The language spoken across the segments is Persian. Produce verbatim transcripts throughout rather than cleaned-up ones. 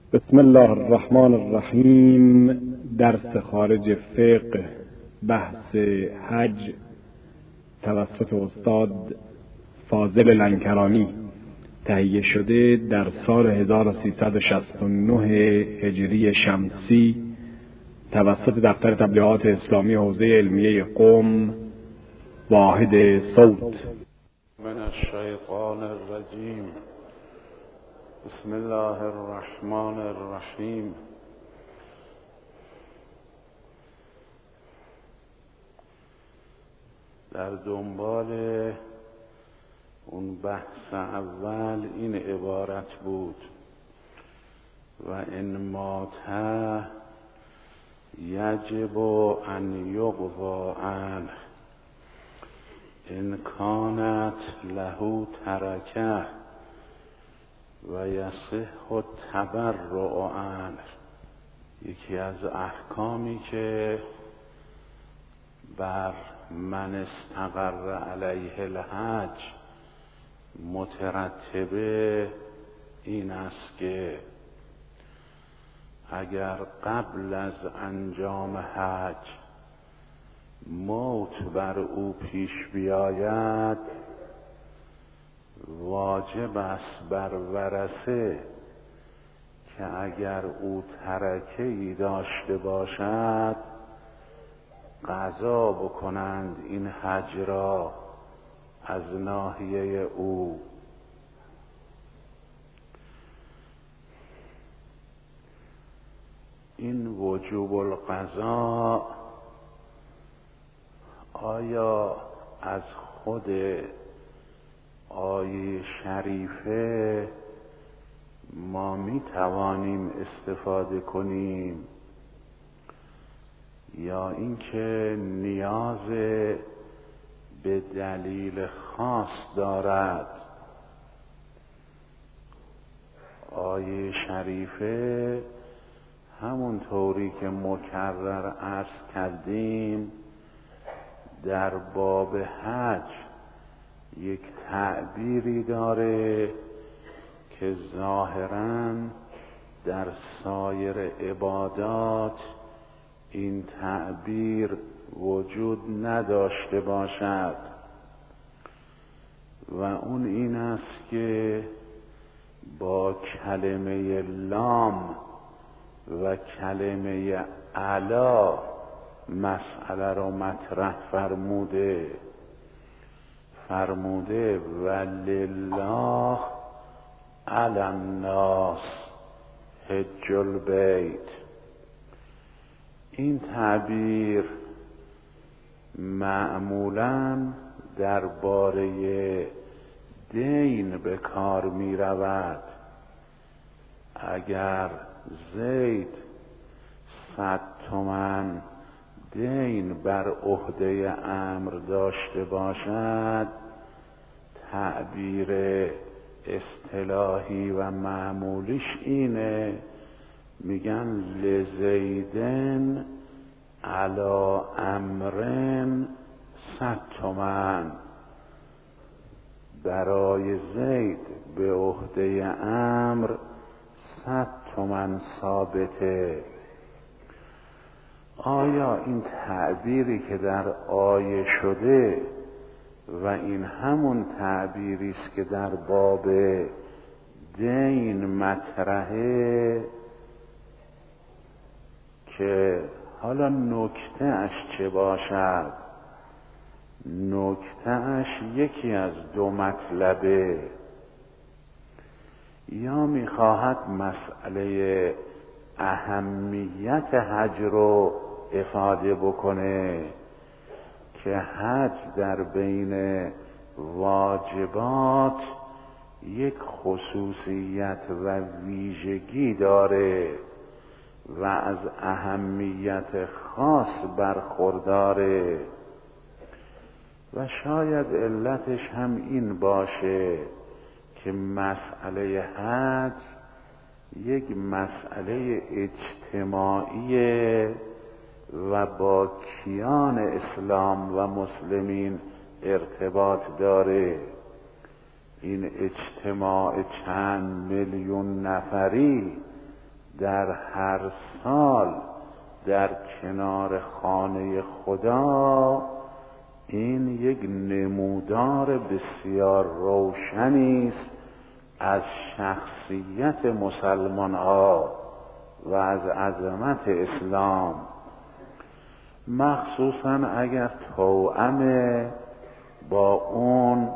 بسم الله الرحمن الرحیم. درس خارج فقه بحث حج توسط استاد فاضل لنکرانی تهیه شده در سال هزار و سیصد و شصت و نه هجری شمسی توسط دفتر تبلیغات اسلامی حوزه علمیه قم واحد صوت. من الشیطان الرجیم. بسم الله الرحمن الرحیم. در دنبال اون بحث اول این عبارت بود: و ان مات یجب ان یقضی عنه ان کانت له ترکه و یصح التبرؤ عنه. یکی از احکامی که بر من استقر علیه الحج مترتبه این است که اگر قبل از انجام حج موت بر او پیش بیاید، واجب است بر ورثه که اگر او ترکه‌ای داشته باشد قضا بکنند این حج را از ناحیه او. این وجوب القضا آیا از خود آیه شریفه ما می توانیم استفاده کنیم یا اینکه نیاز به دلیل خاص دارد؟ آیه شریفه همون طوری که مکرر عرض کردیم در باب حج یک تعبیری داره که ظاهراً در سایر عبادات این تعبیر وجود نداشته باشد، و اون این است که با کلمه لام و کلمه علا مسئله رو مطرح فرموده فرموده ولله علی الناس حج البیت. این تعبیر معمولاً درباره دین به کار می رود. اگر زید صد تومن دین بر عهده امر داشته باشد، تعبیر اصطلاحی و معمولیش اینه، میگن لزیدن علی امرن صد تومن. برای زید به عهده امر صد تومن ثابته. آیا این تعبیری که در آیه شده و این همون تعبیری است که در باب دین مطرحه که حالا نکته اش چه باشد؟ نکته اش یکی از دو مطلبه: یا میخواهد مسئله اهمیت حج رو افاده بکنه که حج در بین واجبات یک خصوصیت و ویژگی داره و از اهمیت خاص برخورداره، و شاید علتش هم این باشه که مسئله حج یک مسئله اجتماعیه و با کیان اسلام و مسلمین ارتباط داره. این اجتماع چند میلیون نفری در هر سال در کنار خانه خدا، این یک نمودار بسیار روشنی است از شخصیت مسلمان ها و از عظمت اسلام، مخصوصا اگر توأم با اون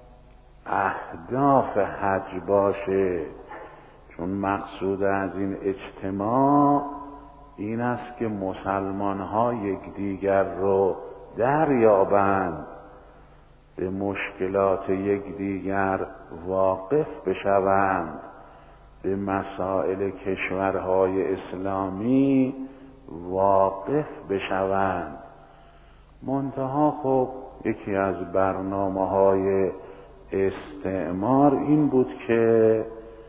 اهداف حج باشه. چون مقصود از این اجتماع این است که مسلمان ها یکدیگر رو دریابند، به مشکلات یکدیگر واقف بشوند، به مسائل کشورهای اسلامی واقف بشوند. منتها خب یکی از برنامه‌های استعمار این بود که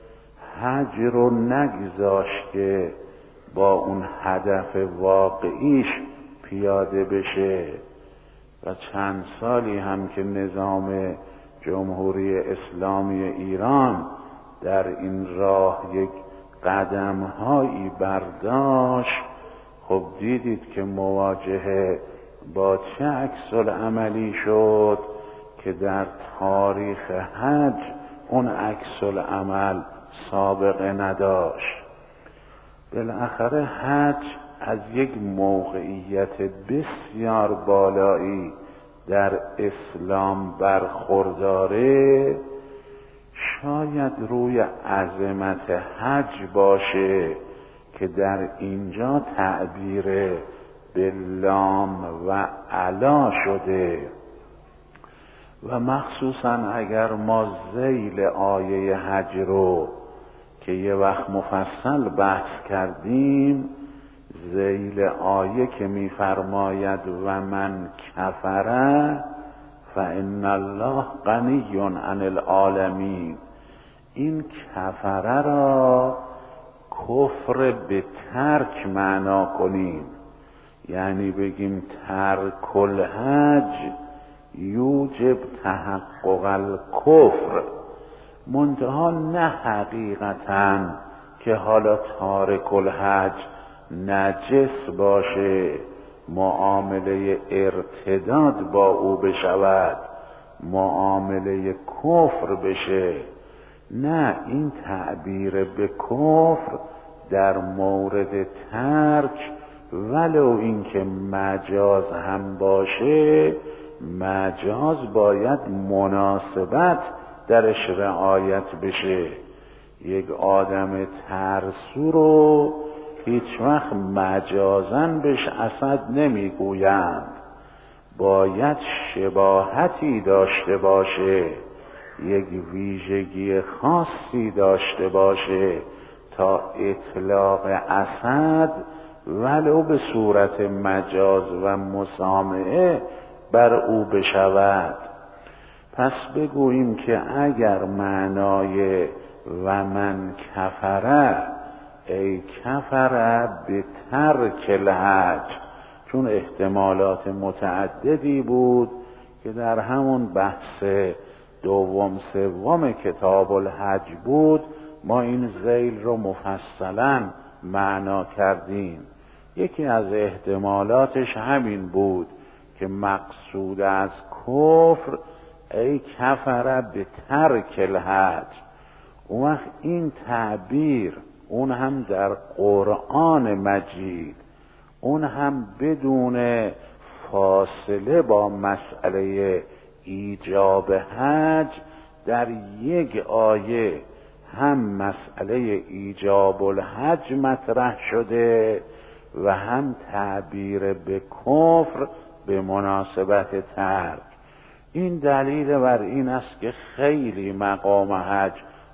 حج رو نگذاشت که با اون هدف واقعیش پیاده بشه و چند سالی هم که نظام جمهوری اسلامی ایران در این راه یک قدم‌هایی برداشت، خب دیدید که مواجهه با چه عکس‌العملی شد که در تاریخ حج اون عکس‌العمل سابقه نداشت. بالاخره حج از یک موقعیت بسیار بالایی در اسلام برخورداره. شاید روی عظمت حج باشه که در اینجا تعبیر به لام و علا شده و مخصوصا اگر ما ذیل آیه حج رو که یه وقت مفصل بحث کردیم، ذیل آیه که می‌فرماید و من کفره فإن الله غنی عن العالمین، این کفره را کفر به ترک معنا کنیم، یعنی بگیم ترک الحج یوجب تحقق الکفر، منتها نه حقیقتاً که حالا تارک الحج نجس باشه، معامله ارتداد با او بشود، معامله کفر بشه. نه، این تعبیر به کفر در مورد ترک ولو اینکه مجاز هم باشه، مجاز باید مناسبت درش رعایت بشه. یک آدم ترسو رو هیچ وقت مجازن بهش اسد نمیگویند، باید شباهتی داشته باشه، یک ویژگی خاصی داشته باشه تا اطلاق اسد ولو به صورت مجاز و مسامحه بر او بشود. پس بگوییم که اگر معنای و من کفره ای کفره به ترک الحج، چون احتمالات متعددی بود که در همون بحث دوم سوم کتاب الحج بود، ما این ذیل رو مفصلا معنا کردیم. یکی از احتمالاتش همین بود که مقصود از کفر ای کفره به ترک الحج. اون وقت این تعبیر اون هم در قرآن مجید، اون هم بدون فاصله با مسئله ایجاب حج در یک آیه هم مسئله ایجاب الحج مطرح شده و هم تعبیر به کفر به مناسبت ترک. این دلیل بر این است که خیلی مقام حج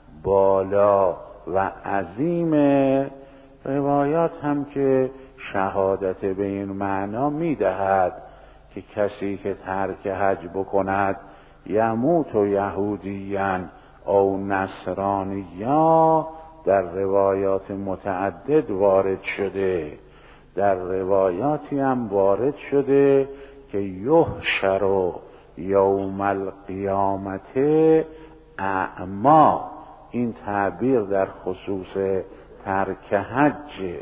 بالا و عظیمه. روایات هم که شهادت به این معنا میدهد که کسی که ترک حج بکند یموت و یهودیان او نصرانیا، در روایات متعدد وارد شده. در روایاتی هم وارد شده که یحشر یوم القیامت اعما، این تعبیر در خصوص ترک حج.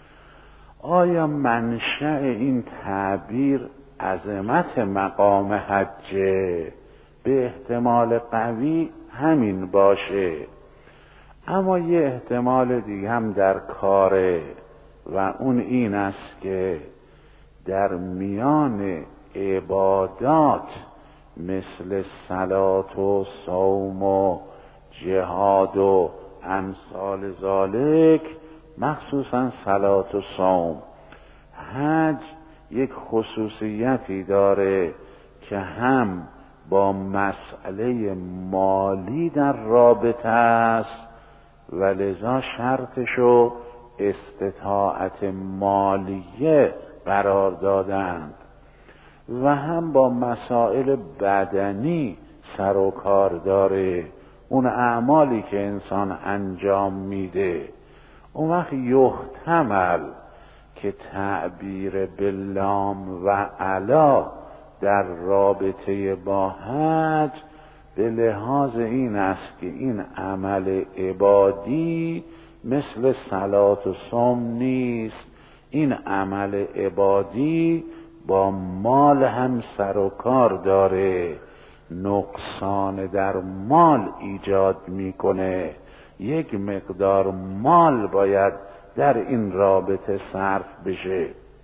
آیا منشأ این تعبیر عظمت مقام حجه؟ به احتمال قوی همین باشه، اما یه احتمال دیگه هم در کاره و اون این است که در میان عبادات مثل صلات و صوم و جهاد و امثال ذالک، مخصوصا صلات و صوم، حج یک خصوصیتی داره که هم با مسئله مالی در رابطه است و لذا شرطشو استطاعت مالیه قرار دادند، و هم با مسائل بدنی سر و کار داره، اون اعمالی که انسان انجام میده. اون وقت یحتمل که تعبیر باللام و علا در رابطه با حج به لحاظ این است که این عمل عبادی مثل صلات و صوم نیست، این عمل عبادی با مال هم سر و کار داره، نقصان در مال ایجاد میکنه، یک مقدار مال باید در این رابطه صرف بشه.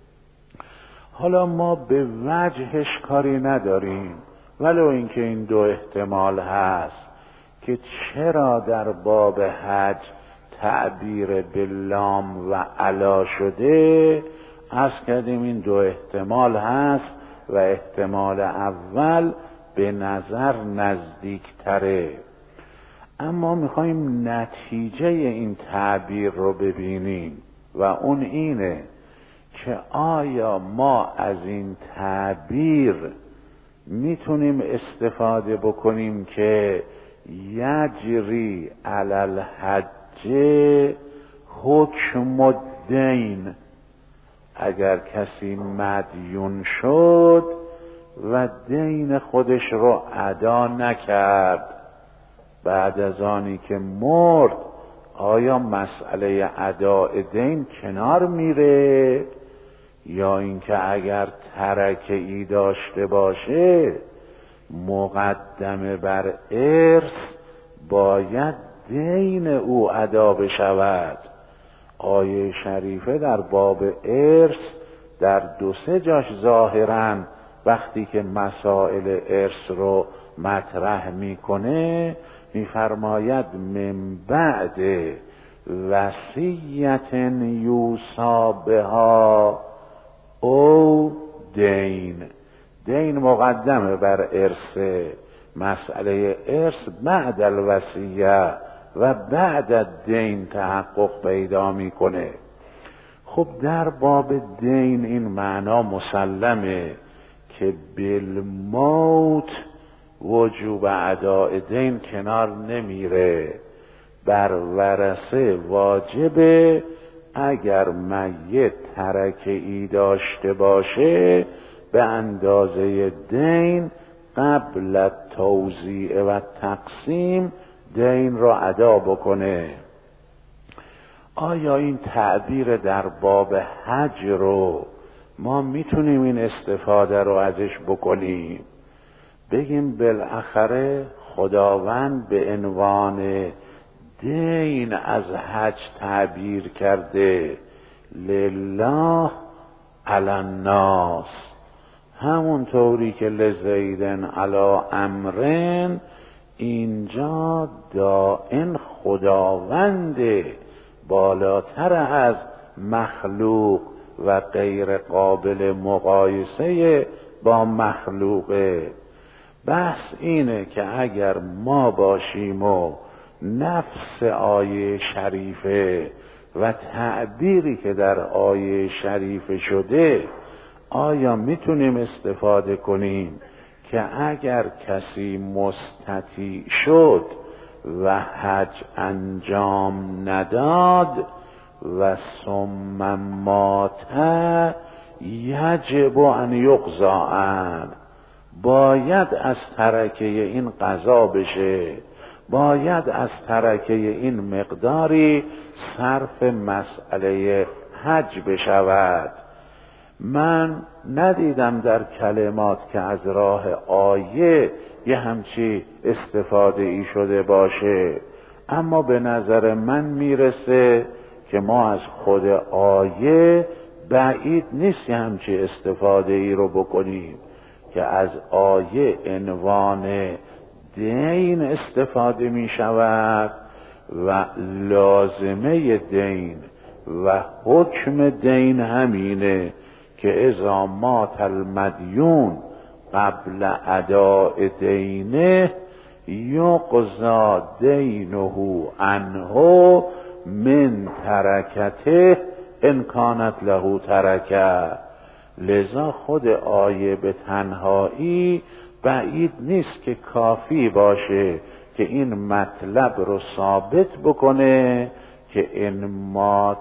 حالا ما به وجهش کاری نداریم، ولو اینکه این دو احتمال هست که چرا در باب حج تعبیر باللام و علا شده. عرض کردیم این دو احتمال هست و احتمال اول به نظر نزدیکتره، اما میخوایم نتیجه این تعبیر رو ببینیم و اون اینه که آیا ما از این تعبیر میتونیم استفاده بکنیم که یجری علی الحج حکم الدین، اگر کسی مدیون شد و دین خودش رو ادا نکرد بعد از آنی که مرد، آیا مسئله اداء دین کنار میره، یا اینکه اگر ترکه ای داشته باشه مقدمه بر ارث باید دین او ادا بشود؟ آیه شریفه در باب ارث در دو سه جاش ظاهراً وقتی که مسائل ارث رو مطرح میکنه میفرماید من بعد وصیت یوصی بها او دین. دین مقدمه بر ارث، مسئله ارث بعد الوصیه و بعد الدین تحقق پیدا میکنه. خب در باب دین این معنا مسلمه که بالموت وجوب اداء دین کنار نمیره، بر ورثه واجبه اگر میت ترکه ای داشته باشه به اندازه دین قبل توزیع و تقسیم دین را ادا بکنه. آیا این تعبیر در باب حج رو ما میتونیم این استفاده رو ازش بکنیم؟ بگیم بالاخره خداوند به عنوان دین از حج تعبیر کرده لله علی الناس، همون طوری که لزیدن علی امرن، اینجا دائن خداوند بالاتر از مخلوق و غیر قابل مقایسه با مخلوقه. بحث اینه که اگر ما باشیم و نفس آیه شریفه و تعبیری که در آیه شریفه شده، آیا میتونیم استفاده کنیم که اگر کسی مستطیع شد و حج انجام نداد و ثم مات یجب ان یقضی عنه، باید از ترکه این قضا بشه، باید از ترکه این مقداری صرف مسئله حج بشود. من ندیدم در کلمات که از راه آیه یه همچی استفاده ای شده باشه، اما به نظر من میرسه که ما از خود آیه بعید نیست یه همچی استفاده ای رو بکنیم که از آیه عنوان دین استفاده می شود و لازمه دین و حکم دین همینه که اذا مات المدیون قبل اداء دینه یقضی دینه عنه من ترکته ان کانت له ترکه. لذا خود آیه به تنهایی بعید نیست که کافی باشه که این مطلب رو ثابت بکنه که ان مات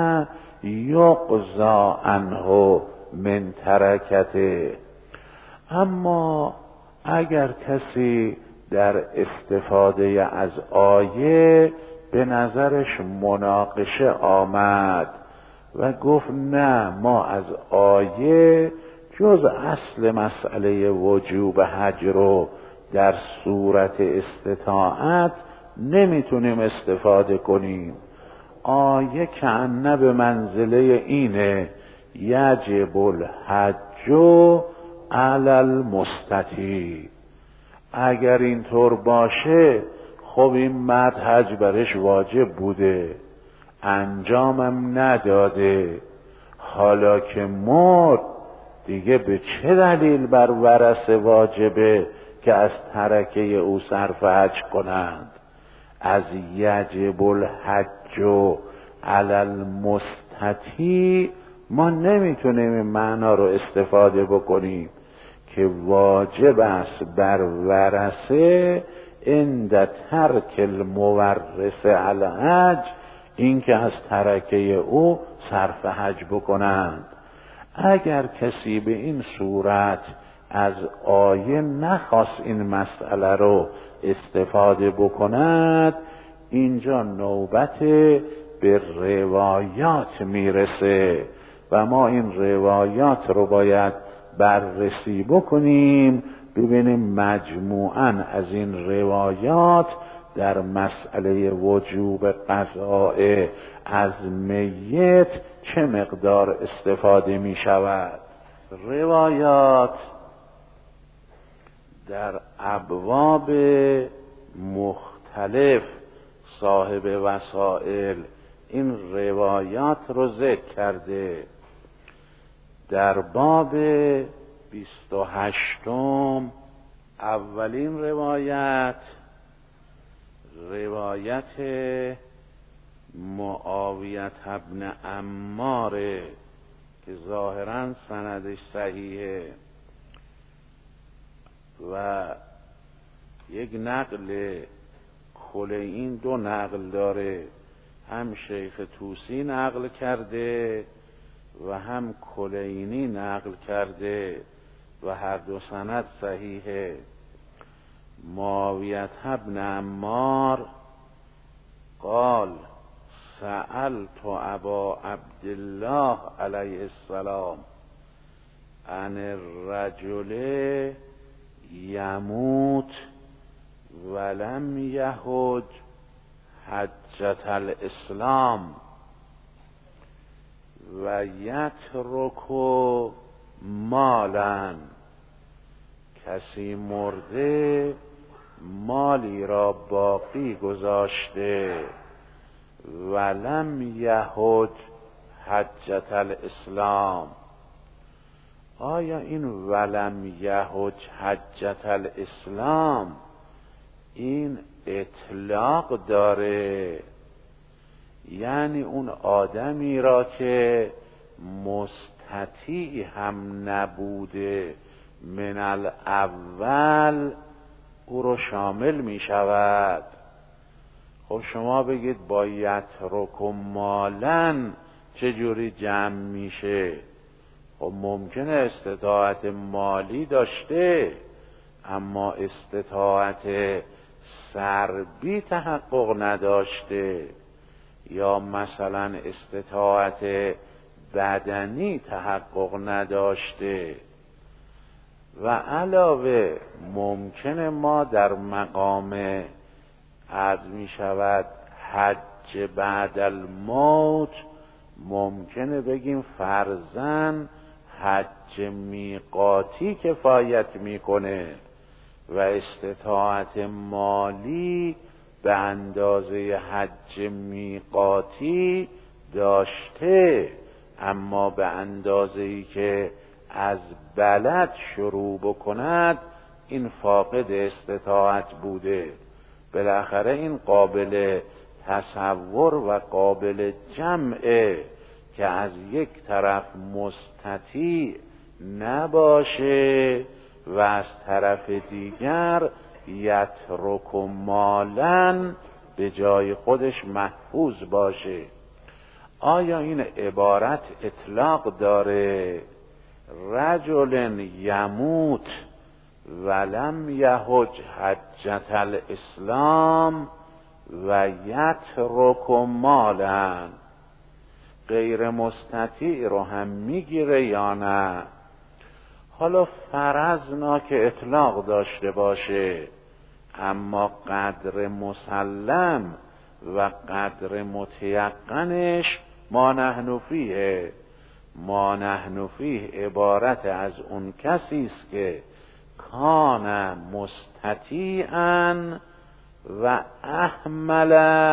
یقضی عنه من ترکته. اما اگر کسی در استفاده از آیه به نظرش مناقشه آمد و گفت نه ما از آیه جز اصل مسئله وجوب حج رو در صورت استطاعت نمیتونیم استفاده کنیم، آیه کأنه به منزله اینه یجب الحج علی المستطیع. اگر اینطور باشه خب این مرد حج برش واجب بوده، انجامم نداده، حالا که مرد دیگه به چه دلیل بر ورثه واجبه که از ترکه او صرف حج کنند؟ از یجب الحج علی المستطیع ما نمیتونیم این معنا رو استفاده بکنیم که واجب است بر ورثه عند ترک المورث علی حج این که از ترکه او صرف حج بکنند. اگر کسی به این صورت از آیه نخواست این مسئله رو استفاده بکند، اینجا نوبت به روایات میرسه و ما این روایات رو باید بررسی بکنیم، ببینیم مجموعاً از این روایات در مسئله وجوب قضاء از میت چه مقدار استفاده می شود. روایات در ابواب مختلف صاحب وسائل این روایات رو ذکر کرده. در باب بیست و هشتم اولین روایت روایت معاویه ابن عمار که ظاهرا سندش صحیحه و یک نقل کلینی دو نقل داره، هم شیخ طوسی نقل کرده و هم کلینی نقل کرده و هر دو سند صحیحه. معاویه ابن عمار قال سألت ابا عبدالله علیه السلام عن الرجل یموت ولم یحج حجة الاسلام و یترک مالا. کسی مرده مالی را باقی گذاشته ولم یحج حجة الاسلام. آیا این ولم یحج حجة الاسلام این اطلاق داره؟ یعنی اون آدمی را که مستطیع هم نبوده من الاول او رو شامل می شود؟ خب شما بگید با یترک مالن چجوری جمع میشه؟ خب ممکنه استطاعت مالی داشته اما استطاعت سربی تحقق نداشته یا مثلا استطاعت بدنی تحقق نداشته و علاوه ممکنه ما در مقام عرض می شود حج بعد الموت ممکنه بگیم فرضاً حج میقاتی کفایت میکنه و استطاعت مالی به اندازه حج میقاتی داشته، اما به اندازه‌ای که از بلد شروع بکند این فاقد استطاعت بوده. بالاخره این قابل تصور و قابل جمعه که از یک طرف مستطیع نباشه و از طرف دیگر یترک مالاً به جای خودش محفوظ باشه. آیا این عبارت اطلاق داره؟ رجل یموت ولم یحج حجة الاسلام و یترک مالاً، غیر مستطیع رو هم میگیره یا نه؟ حالا فرضنا که اطلاق داشته باشه، اما قدر مسلم و قدر متیقنش ما نحن فیه. ما نحن فیه عبارت از اون کسی است که کان مستطیعا و احمل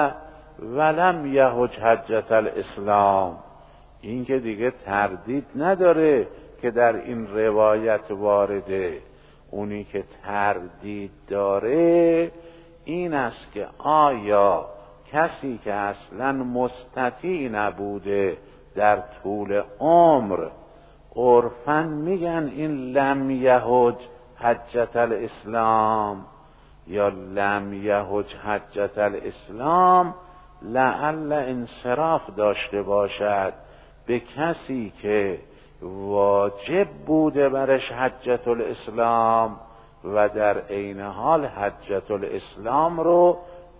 ولم یحج حجة الاسلام. این که دیگه تردید نداره که در این روایت وارده. اونی که تردید داره این است که آیا کسی که اصلا مستطیع نبوده در طول عمر، عرفاً میگن این لم یحج حجة الاسلام یا لم یحج حجة الاسلام، لعل انصراف داشته باشد به کسی که واجب بوده برش حجة الاسلام و در عین حال حجة الاسلام رو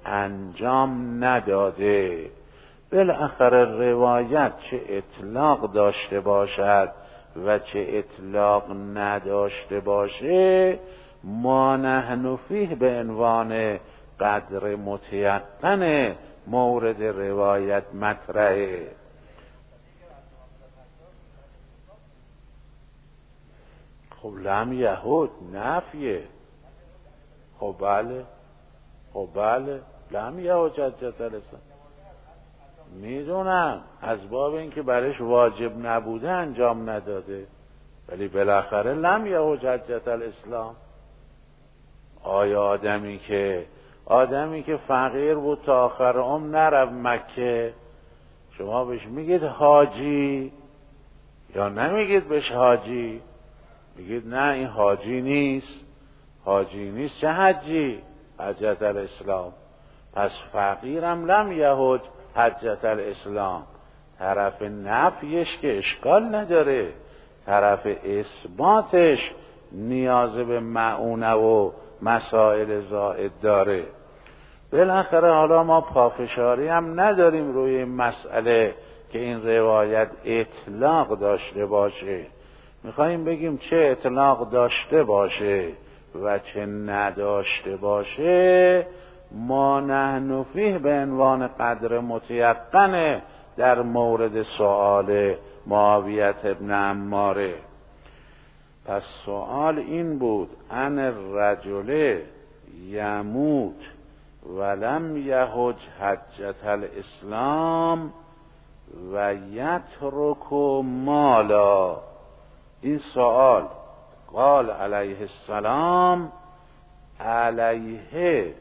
انجام نداده. بالاخره روایت چه اطلاق داشته باشد و چه اطلاق نداشته باشه، ما نحن فیه به عنوان قدر متیقن مورد روایت مطرحه. خب لم یحج نفیه. خب بله خب بله لم یحج حجة الاسلام میدونم، از باب اینکه برش واجب نبوده انجام نداده، ولی بالاخره لم یحج حجة الاسلام. آیا آدمی که آدمی که فقیر بود تا آخر عمر نرفت مکه، شما بهش میگید حاجی یا نمیگید بهش حاجی؟ میگید نه این حاجی نیست. حاجی نیست چه حجی؟ حجة الاسلام. پس فقیرم لم یحج حجة الاسلام. طرف نفیش که اشکال نداره، طرف اثباتش نیاز به معونه و مسائل زائد داره. بالاخره حالا ما پافشاری هم نداریم روی این مسئله که این روایت اطلاق داشته باشه. میخواییم بگیم چه اطلاق داشته باشه و چه نداشته باشه، ما نحن فیه به عنوان قدر متیقنه در مورد سؤال معاویه ابن عماره. پس سؤال این بود ان الرجل یموت ولم یحج حجة الاسلام و یترک مالا. این سؤال قال علیه السلام علیه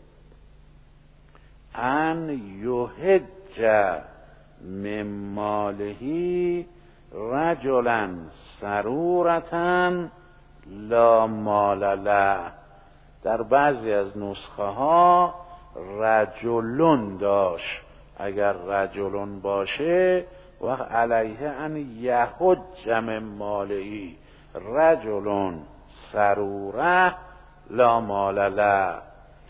ان یحج من ماله رجلا سرورة لا مال له. در بعضی از نسخه ها رجلون داشت، اگر رجلون باشه و علیه ان یحج من ماله رجلون سروره لا مال له.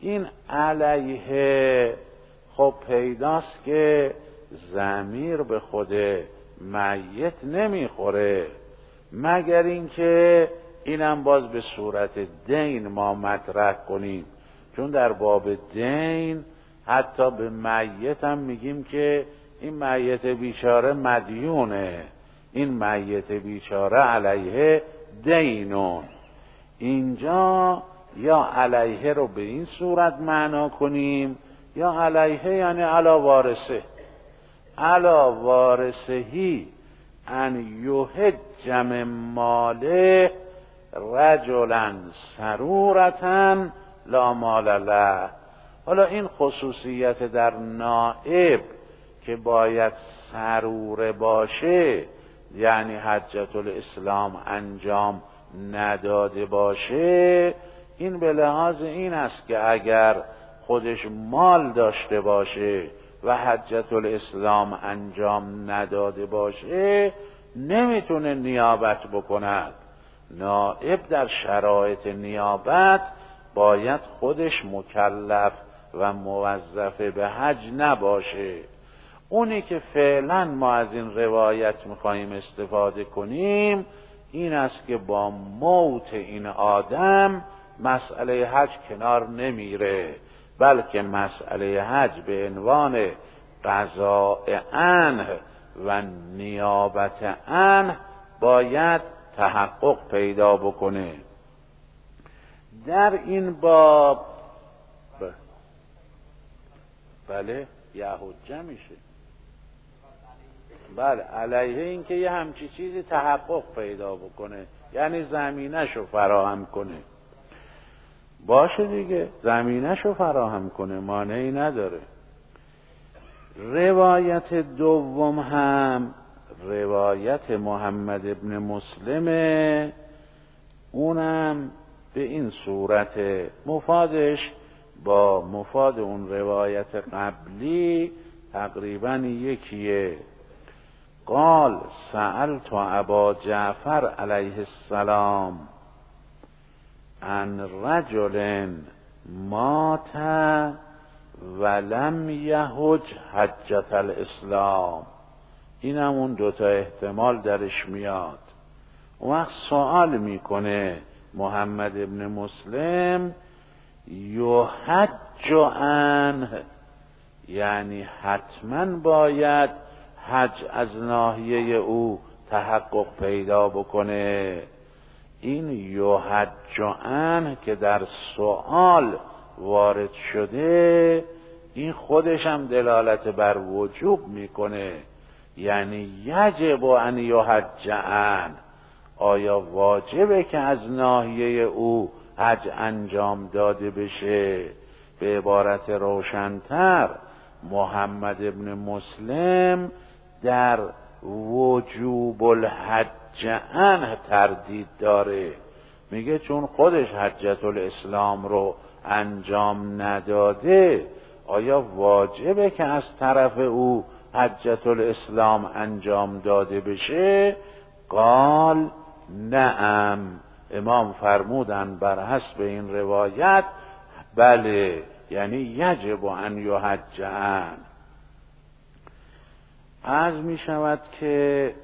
این علیه خب پیداست که ضمیر به خود میت نمیخوره، مگر اینکه اینم باز به صورت دین ما مطرح کنیم، چون در باب دین حتی به میت هم میگیم که این میت بیچاره مدیونه، این میت بیچاره علیه دینون. اینجا یا علیه رو به این صورت معنا کنیم، یا علیه یعنی علا وارثه، علا وارثهی ان یهج من ماله رجلا سرورتا لا مال له. حالا این خصوصیت در نائب که باید سروره باشه، یعنی حجت الاسلام انجام نداده باشه، این به لحاظ این است که اگر خودش مال داشته باشه و حجت الاسلام انجام نداده باشه نمیتونه نیابت بکند. نائب در شرایط نیابت باید خودش مکلف و موظف به حج نباشه. اونی که فعلا ما از این روایت میخواییم استفاده کنیم این است که با موت این آدم مسئله حج کنار نمیره، بلکه مسئله حج به عنوان قضاء عنه و نیابت عنه باید تحقق پیدا بکنه. در این باب بله یحجه میشه، بله علیه این که یه همچی چیزی تحقق پیدا بکنه، یعنی زمینه‌شو فراهم کنه. باشه دیگه، زمینه‌شو فراهم کنه، مانعی نداره. روایت دوم هم روایت محمد ابن مسلمه، اونم به این صورت، مفادش با مفاد اون روایت قبلی تقریبا یکیه. قال سألت ابا جعفر علیه السلام عن رجل مات ولم یحج حجت الاسلام. این همون دوتا احتمال درش میاد. اون وقت سوال میکنه محمد ابن مسلم یحج عنه، یعنی حتما باید حج از ناحیه او تحقق پیدا بکنه. این یحج عنه که در سوال وارد شده این خودش هم دلالت بر وجوب میکنه، یعنی یجب ان یحج عنه، آیا واجبه که از ناحیه او حج انجام داده بشه؟ به عبارت روشن‌تر محمد ابن مسلم در وجوب الحج عنه تردید داره، میگه چون خودش حجت الاسلام رو انجام نداده آیا واجبه که از طرف او حجت الاسلام انجام داده بشه؟ قال نعم، امام فرمودن بر حسب این روایت بله، یعنی یجب ان یحج عنه. عرض می شود که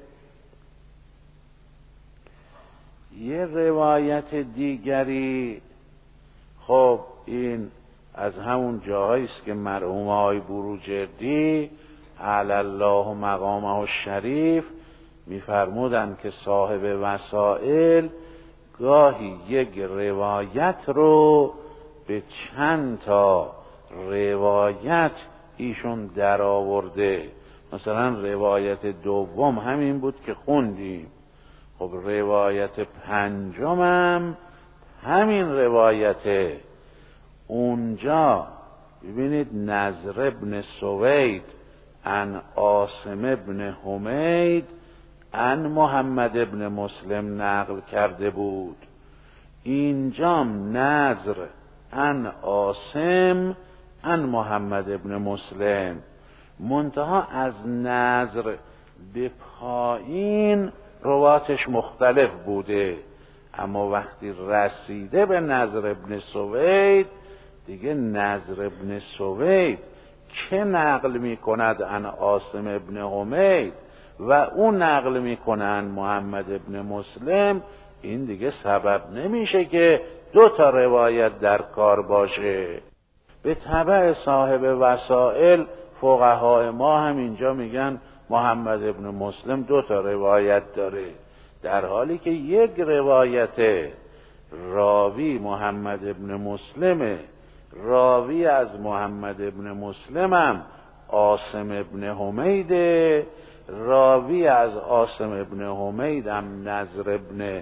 یه روایت دیگری، خب این از همون جاهایی است که مرحوم آقای بروجردی علی الله مقامه الشریف میفرمودند که صاحب وسائل گاهی یک روایت رو به چند تا روایت ایشون در آورده. مثلا روایت دوم همین بود که خوندیم، خب روایت پنجمم همین روایته. اونجا ببینید نضر ابن سوید عن عاصم ابن حمید عن محمد ابن مسلم نقل کرده بود، اینجام نضر عن عاصم عن محمد ابن مسلم، منتها از نضر به پایین رواتش مختلف بوده، اما وقتی رسیده به نضر ابن سوید دیگه نضر ابن سوید که نقل می کند عن عاصم ابن حمید و اون نقل می کنن محمد ابن مسلم، این دیگه سبب نمیشه که دو تا روایت در کار باشه. به تبع صاحب وسائل فقهای ما هم اینجا میگن محمد ابن مسلم دو تا روایت داره، در حالی که یک روایت راوی محمد ابن مسلمه، راوی از محمد ابن مسلمم عاصم ابن حمیده، راوی از عاصم ابن حمیدم نضر ابن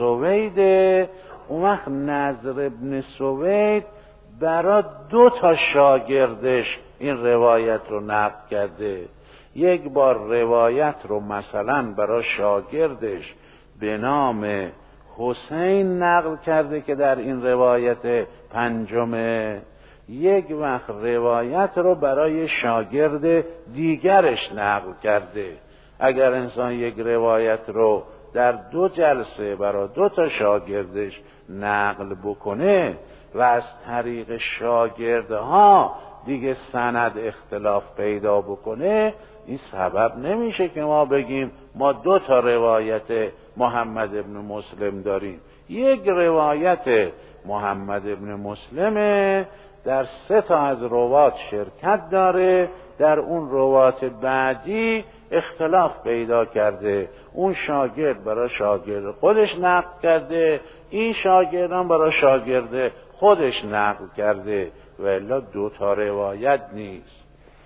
سویده. اون وقت نضر ابن سوید برای دو تا شاگردش این روایت رو نقل کرده. یک بار روایت رو مثلا برای شاگردش به نام حسین نقل کرده که در این روایت پنجمه، یک وقت روایت رو برای شاگرد دیگرش نقل کرده. اگر انسان یک روایت رو در دو جلسه برای دو تا شاگردش نقل بکنه و از طریق شاگردها دیگه سند اختلاف پیدا بکنه، این سبب نمیشه که ما بگیم ما دو تا روایت محمد ابن مسلم داریم. یک روایت محمد ابن مسلمه در سه تا از روات شرکت داره، در اون روات بعدی اختلاف پیدا کرده، اون شاگرد برای شاگرد خودش نقل کرده، این شاگردان برای شاگرد خودش نقل کرده، و الا دو تا روایت نیست.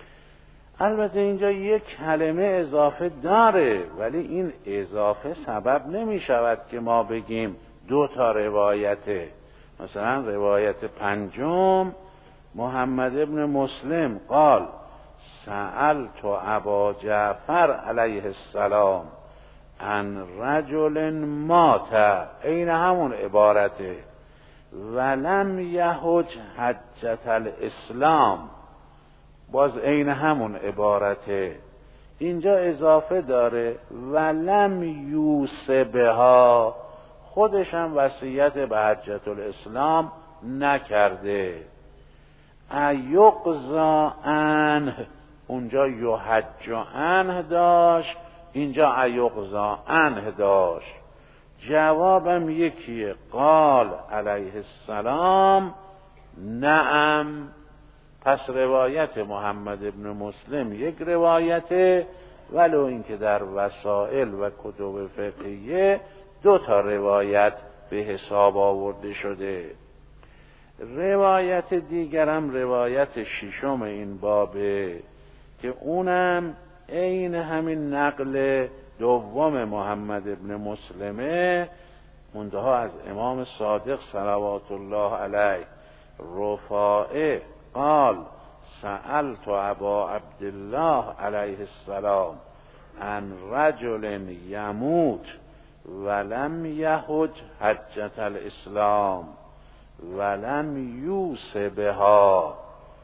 البته اینجا یک کلمه اضافه داره، ولی این اضافه سبب نمی شود که ما بگیم دو تا روایته. مثلا روایت پنجم محمد ابن مسلم قال سألت ابا جعفر علیه السلام عن رجل مات، این همون عبارته، ولم یحج حجة الاسلام، باز این همون عبارته. اینجا اضافه داره ولم یوصبها، خودش هم وصیت به حجة الاسلام نکرده. ایقضا عنه، اونجا یحج عنه داشت، اینجا ایقضا عنه داشت. جوابم یکیه، قال علیه السلام نعم. پس روایت محمد ابن مسلم یک روایته، ولو اینکه در وسائل و کتب فقهیه دو تا روایت به حساب آورده شده. روایت دیگرم روایت ششم این بابه که اونم عین همین نقل دوم محمد ابن مسلمه، منتها از امام صادق صلوات الله علیه، رفاعه قال سألت ابا عبدالله علیه السلام عن رجل یموت ولم یحج حجة الاسلام ولم یوصبها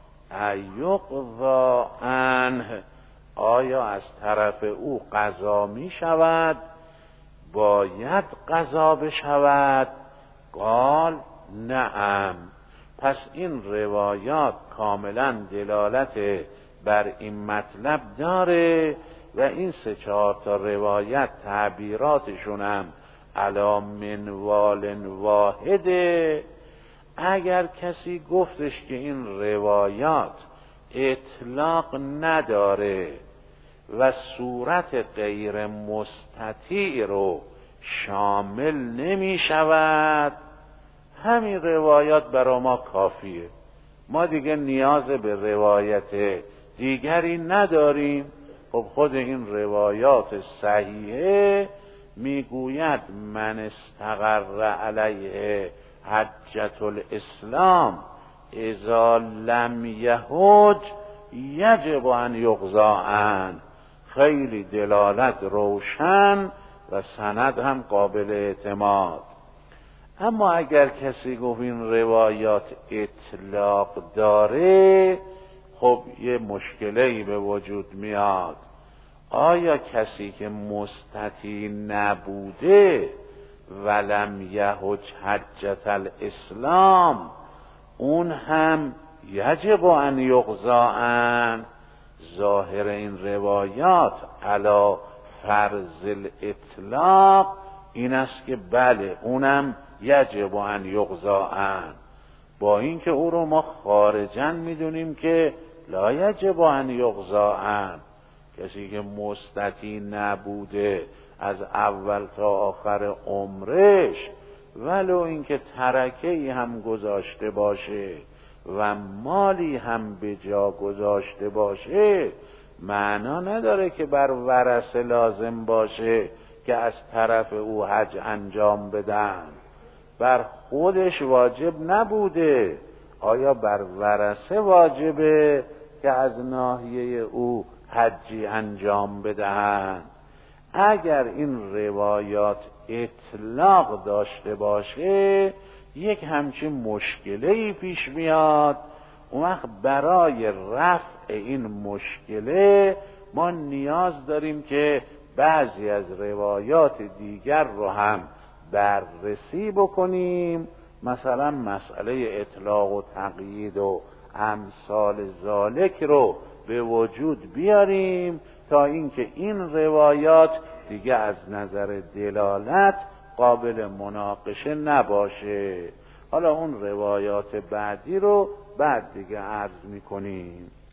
ایقضا عنه، آیا از طرف او قضا می شود؟ باید قضا بشود؟ قال نعم. پس این روایات کاملا دلالت بر این مطلب داره و این سه چهار تا روایت تعبیراتشون هم علی منوال واحده. اگر کسی گفتش که این روایات اطلاق نداره و صورت غیر مستطیع رو شامل نمی شود، همین روایات برای ما کافیه، ما دیگه نیاز به روایت دیگری نداریم. خب خود این روایات صحیحه میگوید من استقر علیه حجة الاسلام اذا لم یحج یجب ان یقضا عنه. خیلی دلالت روشن و سند هم قابل اعتماد. اما اگر کسی گفت این روایات اطلاق داره، خب یه مشکلی به وجود میاد. آیا کسی که مستطیع نبوده ولم یحج حجة الاسلام، اون هم یجب ان یغزاءن. ظاهر این روایات علی فرض الاطلاق این است که بله اونم یجب ان یغزاءن، با اینکه او رو ما خارجاً میدونیم که لا یجب ان یغزاءن. کسی که مستطیع نبوده از اول تا آخر عمرش ولو اینکه ترکه‌ای هم گذاشته باشه و مالی هم به جا گذاشته باشه، معنا نداره که بر ورثه لازم باشه که از طرف او حج انجام بدن. بر خودش واجب نبوده، آیا بر ورثه واجبه که از ناحیه او حجی انجام بدهند؟ اگر این روایات اطلاق داشته باشه یک همچین مشکله‌ای پیش میاد. اون وقت برای رفع این مشکله ما نیاز داریم که بعضی از روایات دیگر رو هم بررسی بکنیم، مثلا مسئله اطلاق و تقیید و امثال ذالک رو به وجود بیاریم تا اینکه این روایات دیگه از نظر دلالت قابل مناقشه نباشه. حالا اون روایات بعدی رو بعد دیگه عرض میکنیم.